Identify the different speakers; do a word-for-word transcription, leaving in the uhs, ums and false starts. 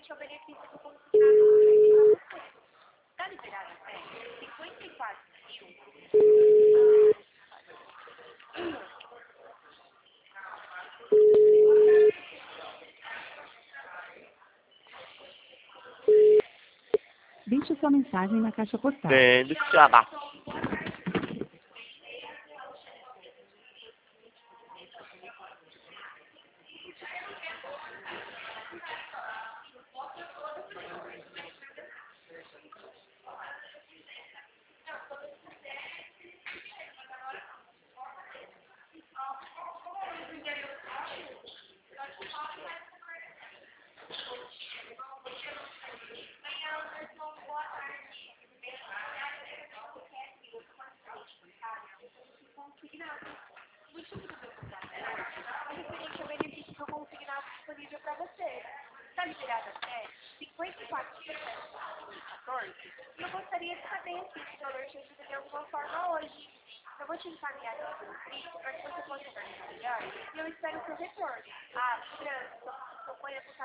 Speaker 1: o benefício do consignado para você. Está liberado até cinquenta e quatro mil.
Speaker 2: Deixe sua mensagem na caixa postal.
Speaker 3: É, do que já dá.
Speaker 1: Referente ao benefício do consignado disponível para você. Está liberado até cinquenta e quatro mil e quatorze. E eu gostaria de saber se esse valor te ajuda de alguma forma hoje. Eu vou te encaminhar aqui no vídeo para que você possa ver melhor. E eu espero o seu retorno. Ah, lembrança, sua, sua